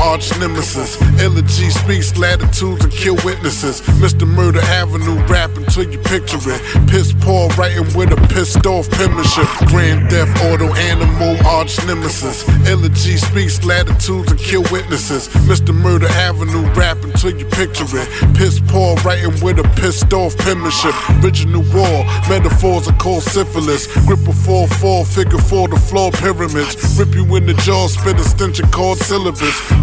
arch nemesis. Elegy speaks latitudes and kill witnesses. Mr. Murder Avenue rapping till you picture it. Piss poor writing with a pissed off penmanship. Grand Theft Auto Animal arch nemesis. Elegy speaks latitudes and kill witnesses. Mr. Murder Avenue rapping till you picture it. Piss poor writing with a pissed off penmanship. Original war, metaphors are called syphilis. Grip a 4-4, figure 4 the floor pyramids. Rip you in the jaw, spit a stench called syllabus.